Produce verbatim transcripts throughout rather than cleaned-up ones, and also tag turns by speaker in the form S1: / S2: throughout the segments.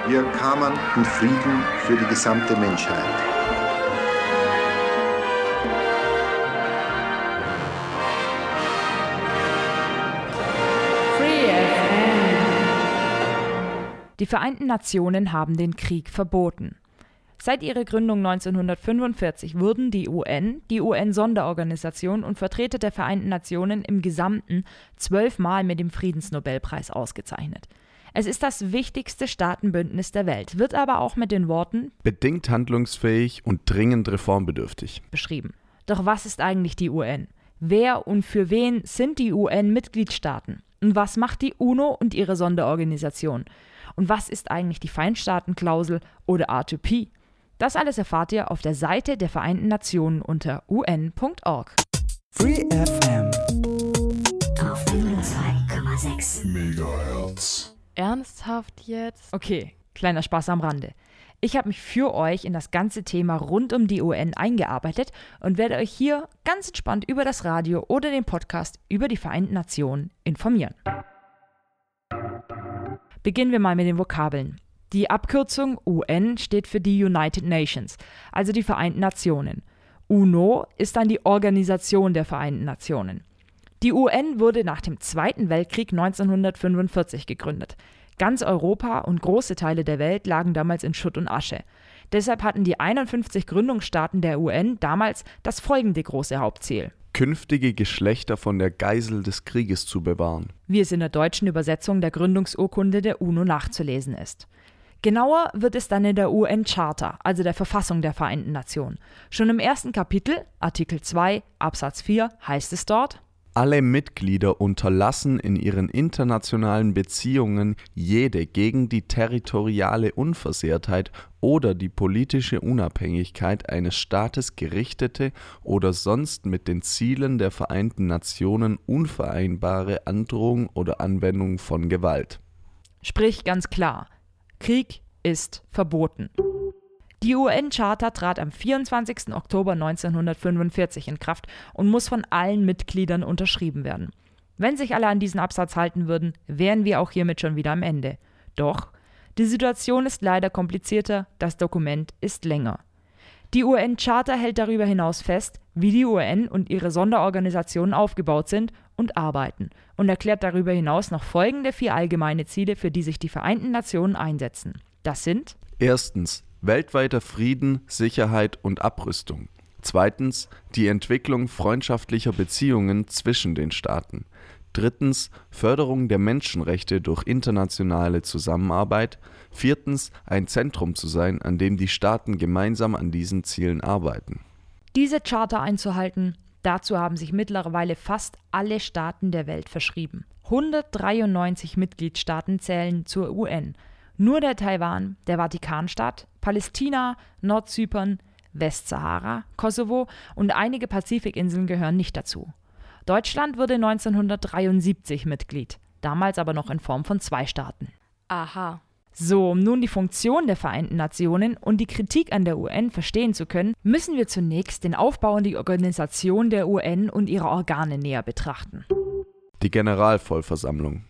S1: Wir kamen in Frieden für die gesamte Menschheit.
S2: Die Vereinten Nationen haben den Krieg verboten. Seit ihrer Gründung neunzehnhundertfünfundvierzig wurden die U N, die U N-Sonderorganisation und Vertreter der Vereinten Nationen im Gesamten zwölfmal mit dem Friedensnobelpreis ausgezeichnet. Es ist das wichtigste Staatenbündnis der Welt, wird aber auch mit den Worten
S3: bedingt handlungsfähig und dringend reformbedürftig
S2: beschrieben. Doch was ist eigentlich die U N? Wer und für wen sind die U N-Mitgliedstaaten? Und was macht die UNO und ihre Sonderorganisation? Und was ist eigentlich die Feinstaatenklausel oder R zwei P? Das alles erfahrt ihr auf der Seite der Vereinten Nationen unter u n punkt org.
S4: Free F M
S5: auf hundertzwei Komma sechs
S6: Megahertz.
S7: Ernsthaft jetzt?
S2: Okay, kleiner Spaß am Rande. Ich habe mich für euch in das ganze Thema rund um die U N eingearbeitet und werde euch hier ganz entspannt über das Radio oder den Podcast über die Vereinten Nationen informieren. Beginnen wir mal mit den Vokabeln. Die Abkürzung U N steht für die United Nations, also die Vereinten Nationen. UNO ist dann die Organisation der Vereinten Nationen. Die U N wurde nach dem Zweiten Weltkrieg neunzehnhundertfünfundvierzig gegründet. Ganz Europa und große Teile der Welt lagen damals in Schutt und Asche. Deshalb hatten die einundfünfzig Gründungsstaaten der U N damals das folgende große Hauptziel:
S3: künftige Geschlechter von der Geisel des Krieges zu bewahren.
S2: Wie es in der deutschen Übersetzung der Gründungsurkunde der UNO nachzulesen ist. Genauer wird es dann in der U N-Charta, also der Verfassung der Vereinten Nationen. Schon im ersten Kapitel, Artikel zwei, Absatz vier, heißt es dort:
S3: Alle Mitglieder unterlassen in ihren internationalen Beziehungen jede gegen die territoriale Unversehrtheit oder die politische Unabhängigkeit eines Staates gerichtete oder sonst mit den Zielen der Vereinten Nationen unvereinbare Androhung oder Anwendung von Gewalt.
S2: Sprich ganz klar, Krieg ist verboten. Die U N-Charta trat am vierundzwanzigsten Oktober neunzehnhundertfünfundvierzig in Kraft und muss von allen Mitgliedern unterschrieben werden. Wenn sich alle an diesen Absatz halten würden, wären wir auch hiermit schon wieder am Ende. Doch, die Situation ist leider komplizierter, das Dokument ist länger. Die U N-Charta hält darüber hinaus fest, wie die U N und ihre Sonderorganisationen aufgebaut sind und arbeiten und erklärt darüber hinaus noch folgende vier allgemeine Ziele, für die sich die Vereinten Nationen einsetzen. Das sind:
S3: Erstens, weltweiter Frieden, Sicherheit und Abrüstung. Zweitens, die Entwicklung freundschaftlicher Beziehungen zwischen den Staaten. Drittens, Förderung der Menschenrechte durch internationale Zusammenarbeit. Viertens, ein Zentrum zu sein, an dem die Staaten gemeinsam an diesen Zielen arbeiten.
S2: Diese Charta einzuhalten, dazu haben sich mittlerweile fast alle Staaten der Welt verschrieben. hundertdreiundneunzig Mitgliedstaaten zählen zur U N. Nur der Taiwan, der Vatikanstaat, Palästina, Nordzypern, Westsahara, Kosovo und einige Pazifikinseln gehören nicht dazu. Deutschland wurde neunzehnhundertdreiundsiebzig Mitglied, damals aber noch in Form von zwei Staaten.
S7: Aha.
S2: So, um nun die Funktion der Vereinten Nationen und die Kritik an der U N verstehen zu können, müssen wir zunächst den Aufbau und die Organisation der U N und ihrer Organe näher betrachten.
S3: Die Generalvollversammlung.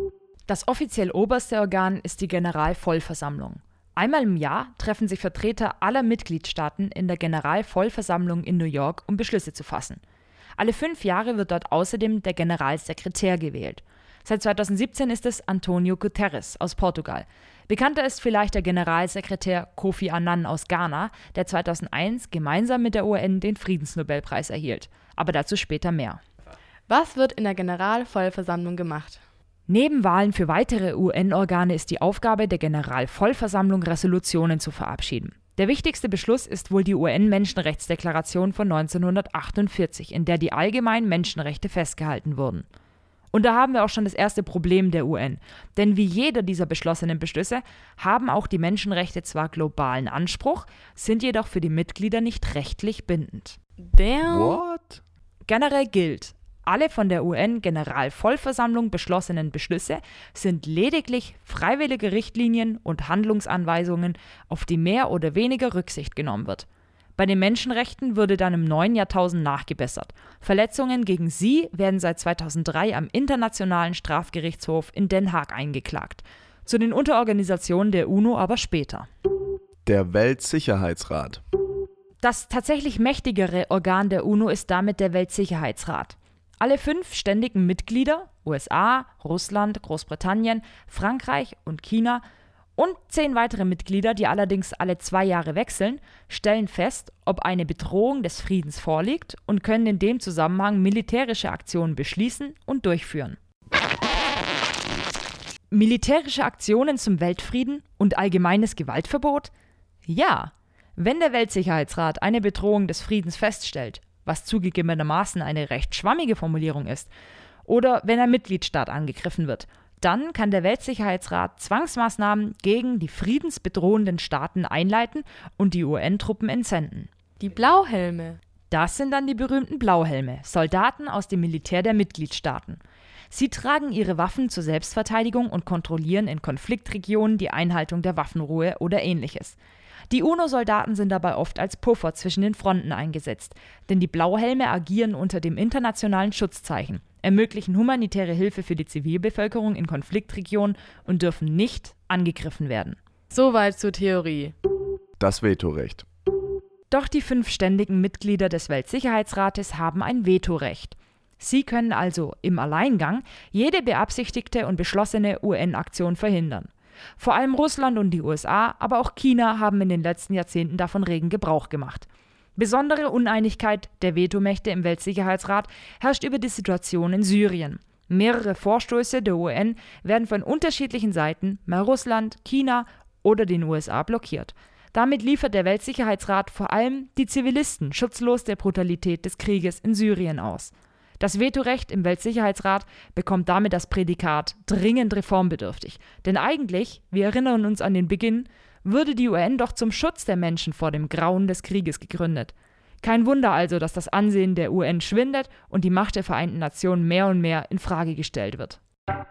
S2: Das offiziell oberste Organ ist die Generalvollversammlung. Einmal im Jahr treffen sich Vertreter aller Mitgliedstaaten in der Generalvollversammlung in New York, um Beschlüsse zu fassen. Alle fünf Jahre wird dort außerdem der Generalsekretär gewählt. Seit zweitausendsiebzehn ist es António Guterres aus Portugal. Bekannter ist vielleicht der Generalsekretär Kofi Annan aus Ghana, der zweitausendeins gemeinsam mit der U N den Friedensnobelpreis erhielt. Aber dazu später mehr.
S7: Was wird in der Generalvollversammlung gemacht?
S2: Neben Wahlen für weitere U N-Organe ist die Aufgabe der Generalvollversammlung, Resolutionen zu verabschieden. Der wichtigste Beschluss ist wohl die U N-Menschenrechtsdeklaration von neunzehnhundertachtundvierzig, in der die allgemeinen Menschenrechte festgehalten wurden. Und da haben wir auch schon das erste Problem der U N. Denn wie jeder dieser beschlossenen Beschlüsse haben auch die Menschenrechte zwar globalen Anspruch, sind jedoch für die Mitglieder nicht rechtlich bindend.
S7: Damn.
S3: What?
S2: Generell gilt, alle von der U N-Generalvollversammlung beschlossenen Beschlüsse sind lediglich freiwillige Richtlinien und Handlungsanweisungen, auf die mehr oder weniger Rücksicht genommen wird. Bei den Menschenrechten wurde dann im neuen Jahrtausend nachgebessert. Verletzungen gegen sie werden seit zweitausenddrei am Internationalen Strafgerichtshof in Den Haag eingeklagt. Zu den Unterorganisationen der UNO aber später.
S3: Der Weltsicherheitsrat.
S2: Das tatsächlich mächtigere Organ der UNO ist damit der Weltsicherheitsrat. Alle fünf ständigen Mitglieder, U S A, Russland, Großbritannien, Frankreich und China und zehn weitere Mitglieder, die allerdings alle zwei Jahre wechseln, stellen fest, ob eine Bedrohung des Friedens vorliegt und können in dem Zusammenhang militärische Aktionen beschließen und durchführen. Militärische Aktionen zum Weltfrieden und allgemeines Gewaltverbot? Ja. Wenn der Weltsicherheitsrat eine Bedrohung des Friedens feststellt, was zugegebenermaßen eine recht schwammige Formulierung ist, oder wenn ein Mitgliedstaat angegriffen wird, dann kann der Weltsicherheitsrat Zwangsmaßnahmen gegen die friedensbedrohenden Staaten einleiten und die U N-Truppen entsenden.
S7: Die Blauhelme.
S2: Das sind dann die berühmten Blauhelme, Soldaten aus dem Militär der Mitgliedstaaten. Sie tragen ihre Waffen zur Selbstverteidigung und kontrollieren in Konfliktregionen die Einhaltung der Waffenruhe oder ähnliches. Die UNO-Soldaten sind dabei oft als Puffer zwischen den Fronten eingesetzt, denn die Blauhelme agieren unter dem internationalen Schutzzeichen, ermöglichen humanitäre Hilfe für die Zivilbevölkerung in Konfliktregionen und dürfen nicht angegriffen werden.
S7: Soweit zur Theorie.
S3: Das Vetorecht.
S2: Doch die fünf ständigen Mitglieder des Weltsicherheitsrates haben ein Vetorecht. Sie können also im Alleingang jede beabsichtigte und beschlossene U N-Aktion verhindern. Vor allem Russland und die U S A, aber auch China haben in den letzten Jahrzehnten davon regen Gebrauch gemacht. Besondere Uneinigkeit der Vetomächte im Weltsicherheitsrat herrscht über die Situation in Syrien. Mehrere Vorstöße der U N werden von unterschiedlichen Seiten, mal Russland, China oder den U S A, blockiert. Damit liefert der Weltsicherheitsrat vor allem die Zivilisten schutzlos der Brutalität des Krieges in Syrien aus. Das Vetorecht im Weltsicherheitsrat bekommt damit das Prädikat dringend reformbedürftig. Denn eigentlich, wir erinnern uns an den Beginn, würde die U N doch zum Schutz der Menschen vor dem Grauen des Krieges gegründet. Kein Wunder also, dass das Ansehen der U N schwindet und die Macht der Vereinten Nationen mehr und mehr in Frage gestellt wird.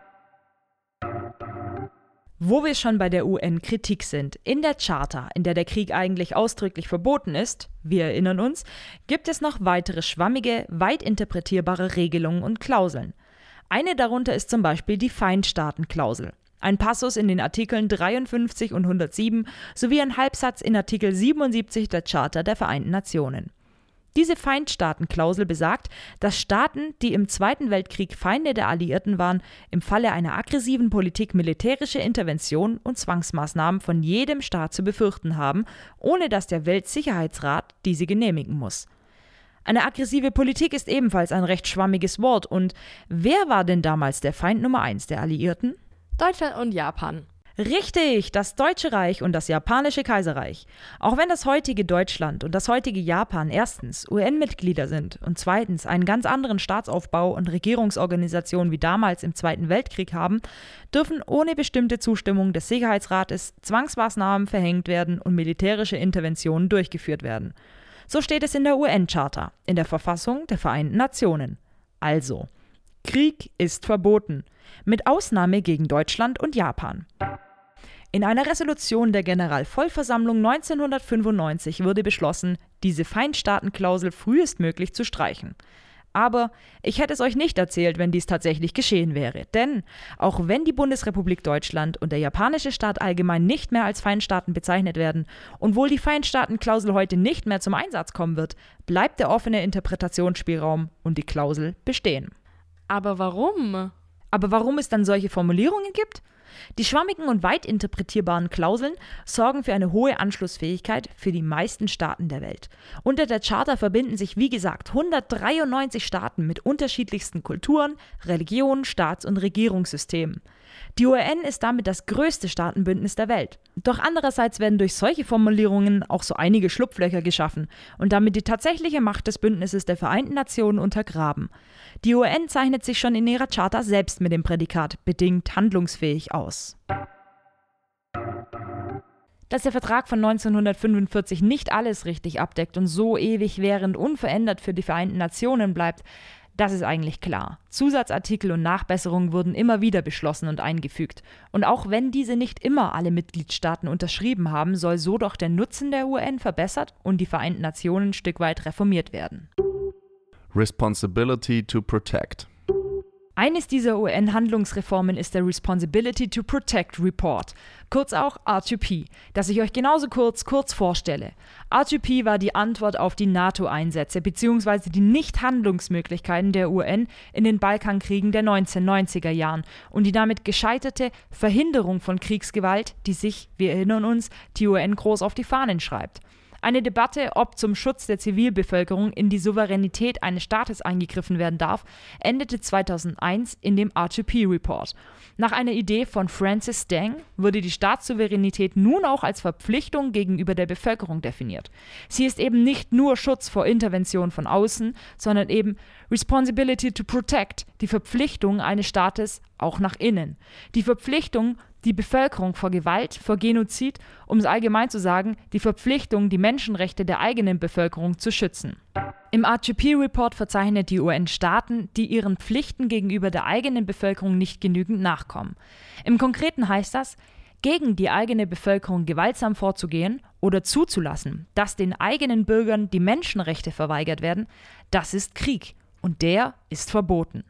S2: Wo wir schon bei der U N-Kritik sind, in der Charta, in der der Krieg eigentlich ausdrücklich verboten ist, wir erinnern uns, gibt es noch weitere schwammige, weit interpretierbare Regelungen und Klauseln. Eine darunter ist zum Beispiel die Feindstaatenklausel. Ein Passus in den Artikeln dreiundfünfzig und hundertsieben sowie ein Halbsatz in Artikel siebenundsiebzig der Charta der Vereinten Nationen. Diese Feindstaatenklausel besagt, dass Staaten, die im Zweiten Weltkrieg Feinde der Alliierten waren, im Falle einer aggressiven Politik militärische Intervention und Zwangsmaßnahmen von jedem Staat zu befürchten haben, ohne dass der Weltsicherheitsrat diese genehmigen muss. Eine aggressive Politik ist ebenfalls ein recht schwammiges Wort und wer war denn damals der Feind Nummer eins der Alliierten?
S7: Deutschland und Japan.
S2: Richtig, das Deutsche Reich und das Japanische Kaiserreich. Auch wenn das heutige Deutschland und das heutige Japan erstens U N-Mitglieder sind und zweitens einen ganz anderen Staatsaufbau und Regierungsorganisation wie damals im Zweiten Weltkrieg haben, dürfen ohne bestimmte Zustimmung des Sicherheitsrates Zwangsmaßnahmen verhängt werden und militärische Interventionen durchgeführt werden. So steht es in der U N-Charta, in der Verfassung der Vereinten Nationen. Also, Krieg ist verboten, mit Ausnahme gegen Deutschland und Japan. In einer Resolution der Generalvollversammlung neunzehnhundertfünfundneunzig wurde beschlossen, diese Feindstaatenklausel frühestmöglich zu streichen. Aber ich hätte es euch nicht erzählt, wenn dies tatsächlich geschehen wäre. Denn auch wenn die Bundesrepublik Deutschland und der japanische Staat allgemein nicht mehr als Feindstaaten bezeichnet werden und wohl die Feindstaatenklausel heute nicht mehr zum Einsatz kommen wird, bleibt der offene Interpretationsspielraum und die Klausel bestehen.
S7: Aber warum?
S2: Aber warum es dann solche Formulierungen gibt? Die schwammigen und weit interpretierbaren Klauseln sorgen für eine hohe Anschlussfähigkeit für die meisten Staaten der Welt. Unter der Charta verbinden sich, wie gesagt, hundertdreiundneunzig Staaten mit unterschiedlichsten Kulturen, Religionen, Staats- und Regierungssystemen. Die U N ist damit das größte Staatenbündnis der Welt. Doch andererseits werden durch solche Formulierungen auch so einige Schlupflöcher geschaffen und damit die tatsächliche Macht des Bündnisses der Vereinten Nationen untergraben. Die U N zeichnet sich schon in ihrer Charta selbst mit dem Prädikat bedingt handlungsfähig aus. Dass der Vertrag von neunzehnhundertfünfundvierzig nicht alles richtig abdeckt und so ewig während unverändert für die Vereinten Nationen bleibt, das ist eigentlich klar. Zusatzartikel und Nachbesserungen wurden immer wieder beschlossen und eingefügt. Und auch wenn diese nicht immer alle Mitgliedstaaten unterschrieben haben, soll so doch der Nutzen der U N verbessert und die Vereinten Nationen ein Stück weit reformiert werden.
S3: Responsibility to protect.
S2: Eines dieser U N-Handlungsreformen ist der Responsibility to Protect Report, kurz auch R zwei P, das ich euch genauso kurz kurz vorstelle. R zwei P war die Antwort auf die NATO-Einsätze bzw. die Nichthandlungsmöglichkeiten der U N in den Balkankriegen der neunzehnhundertneunziger Jahren und die damit gescheiterte Verhinderung von Kriegsgewalt, die sich, wir erinnern uns, die U N groß auf die Fahnen schreibt. Eine Debatte, ob zum Schutz der Zivilbevölkerung in die Souveränität eines Staates eingegriffen werden darf, endete zweitausendeins in dem R zwei P-Report. Nach einer Idee von Francis Stang wurde die Staatssouveränität nun auch als Verpflichtung gegenüber der Bevölkerung definiert. Sie ist eben nicht nur Schutz vor Intervention von außen, sondern eben Responsibility to Protect, die Verpflichtung eines Staates auch nach innen. Die Verpflichtung, die Bevölkerung vor Gewalt, vor Genozid, um es allgemein zu sagen, die Verpflichtung, die Menschenrechte der eigenen Bevölkerung zu schützen. Im R zwei P-Report verzeichnet die U N Staaten, die ihren Pflichten gegenüber der eigenen Bevölkerung nicht genügend nachkommen. Im Konkreten heißt das, gegen die eigene Bevölkerung gewaltsam vorzugehen oder zuzulassen, dass den eigenen Bürgern die Menschenrechte verweigert werden, das ist Krieg und der ist verboten.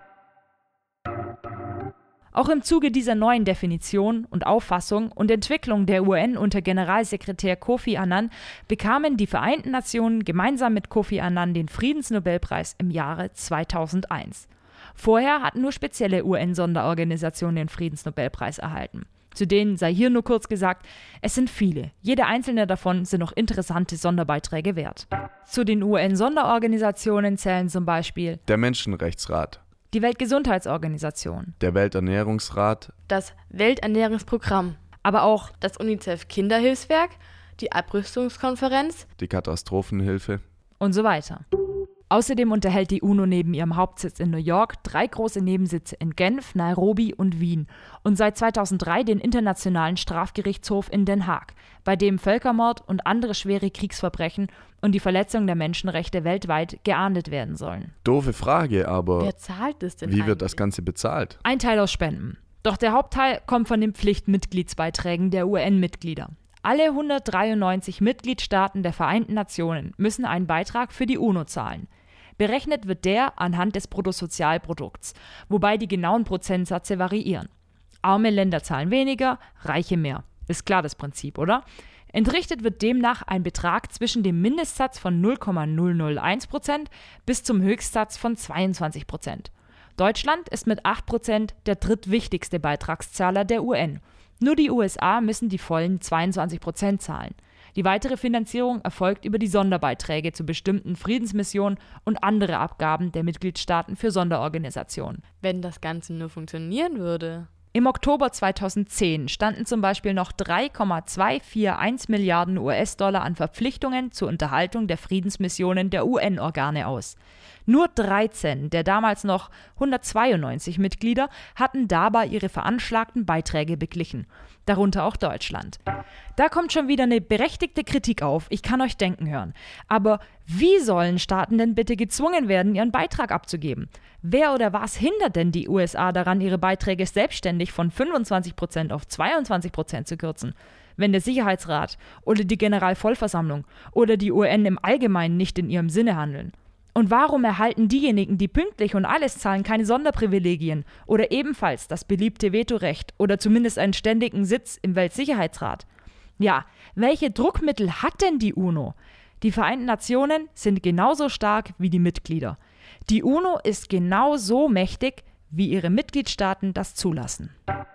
S2: Auch im Zuge dieser neuen Definition und Auffassung und Entwicklung der U N unter Generalsekretär Kofi Annan bekamen die Vereinten Nationen gemeinsam mit Kofi Annan den Friedensnobelpreis im Jahre zweitausendeins. Vorher hatten nur spezielle U N-Sonderorganisationen den Friedensnobelpreis erhalten. Zu denen sei hier nur kurz gesagt, es sind viele. Jede einzelne davon sind noch interessante Sonderbeiträge wert. Zu den U N-Sonderorganisationen zählen zum Beispiel
S3: der Menschenrechtsrat,
S2: die Weltgesundheitsorganisation,
S3: der Welternährungsrat,
S7: Das Welternährungsprogramm,
S2: aber auch
S7: das UNICEF-Kinderhilfswerk, die Abrüstungskonferenz,
S3: die Katastrophenhilfe
S2: und so weiter. Außerdem unterhält die UNO neben ihrem Hauptsitz in New York drei große Nebensitze in Genf, Nairobi und Wien und seit zweitausenddrei den Internationalen Strafgerichtshof in Den Haag, bei dem Völkermord und andere schwere Kriegsverbrechen und die Verletzung der Menschenrechte weltweit geahndet werden sollen.
S3: Doofe Frage, aber
S7: wer zahlt es denn
S3: wie
S7: eigentlich?
S3: wird das Ganze bezahlt?
S2: Ein Teil aus Spenden. Doch der Hauptteil kommt von den Pflichtmitgliedsbeiträgen der U N-Mitglieder. Alle hundertdreiundneunzig Mitgliedstaaten der Vereinten Nationen müssen einen Beitrag für die UNO zahlen. Berechnet wird der anhand des Bruttosozialprodukts, wobei die genauen Prozentsätze variieren. Arme Länder zahlen weniger, reiche mehr. Ist klar das Prinzip, oder? Entrichtet wird demnach ein Betrag zwischen dem Mindestsatz von null Komma null null eins Prozent bis zum Höchstsatz von zweiundzwanzig Prozent. Deutschland ist mit acht Prozent der drittwichtigste Beitragszahler der U N. Nur die U S A müssen die vollen zweiundzwanzig Prozent zahlen. Die weitere Finanzierung erfolgt über die Sonderbeiträge zu bestimmten Friedensmissionen und andere Abgaben der Mitgliedstaaten für Sonderorganisationen.
S7: Wenn das Ganze nur funktionieren würde.
S2: Im Oktober zweitausendzehn standen zum Beispiel noch drei Komma zweihunderteinundvierzig Milliarden U S-Dollar an Verpflichtungen zur Unterhaltung der Friedensmissionen der U N-Organe aus. Nur dreizehn der damals noch hundertzweiundneunzig Mitglieder hatten dabei ihre veranschlagten Beiträge beglichen, darunter auch Deutschland. Da kommt schon wieder eine berechtigte Kritik auf, ich kann euch denken hören. Aber wie sollen Staaten denn bitte gezwungen werden, ihren Beitrag abzugeben? Wer oder was hindert denn die U S A daran, ihre Beiträge selbstständig von fünfundzwanzig Prozent auf zweiundzwanzig Prozent zu kürzen? Wenn der Sicherheitsrat oder die Generalvollversammlung oder die U N im Allgemeinen nicht in ihrem Sinne handeln? Und warum erhalten diejenigen, die pünktlich und alles zahlen, keine Sonderprivilegien oder ebenfalls das beliebte Vetorecht oder zumindest einen ständigen Sitz im Weltsicherheitsrat? Ja, welche Druckmittel hat denn die UNO? Die Vereinten Nationen sind genauso stark wie die Mitglieder. Die UNO ist genauso mächtig, wie ihre Mitgliedstaaten das zulassen.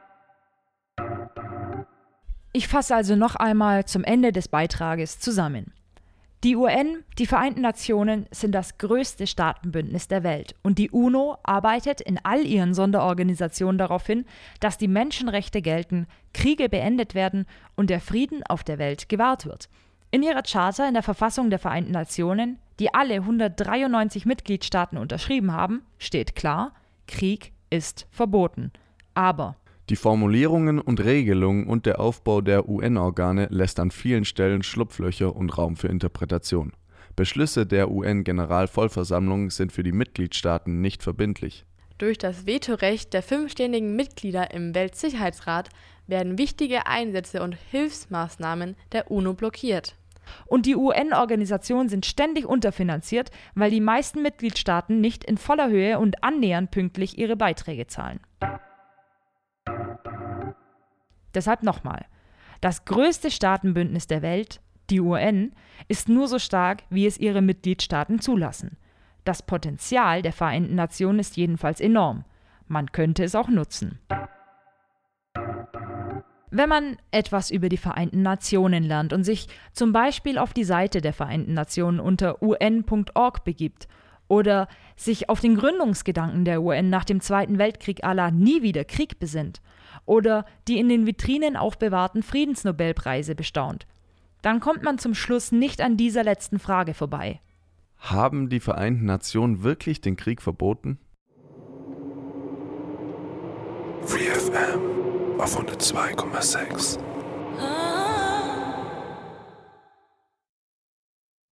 S2: Ich fasse also noch einmal zum Ende des Beitrages zusammen. Die U N, die Vereinten Nationen, sind das größte Staatenbündnis der Welt und die UNO arbeitet in all ihren Sonderorganisationen darauf hin, dass die Menschenrechte gelten, Kriege beendet werden und der Frieden auf der Welt gewahrt wird. In ihrer Charta in der Verfassung der Vereinten Nationen, die alle hundertdreiundneunzig Mitgliedstaaten unterschrieben haben, steht klar, Krieg ist verboten. Aber
S3: die Formulierungen und Regelungen und der Aufbau der U N-Organe lässt an vielen Stellen Schlupflöcher und Raum für Interpretation. Beschlüsse der U N-Generalvollversammlung sind für die Mitgliedstaaten nicht verbindlich.
S7: Durch das Vetorecht der fünfständigen Mitglieder im Weltsicherheitsrat werden wichtige Einsätze und Hilfsmaßnahmen der UNO blockiert.
S2: und die U N-Organisationen sind ständig unterfinanziert, weil die meisten Mitgliedstaaten nicht in voller Höhe und annähernd pünktlich ihre Beiträge zahlen. Deshalb nochmal: Das größte Staatenbündnis der Welt, die U N, ist nur so stark, wie es ihre Mitgliedstaaten zulassen. Das Potenzial der Vereinten Nationen ist jedenfalls enorm. Man könnte es auch nutzen. Wenn man etwas über die Vereinten Nationen lernt und sich zum Beispiel auf die Seite der Vereinten Nationen unter u n punkt org begibt oder sich auf den Gründungsgedanken der U N nach dem Zweiten Weltkrieg à la nie wieder Krieg besinnt oder die in den Vitrinen aufbewahrten Friedensnobelpreise bestaunt, dann kommt man zum Schluss nicht an dieser letzten Frage vorbei.
S3: Haben die Vereinten Nationen wirklich den Krieg verboten?
S6: Free F M auf hundertzwei Komma sechs.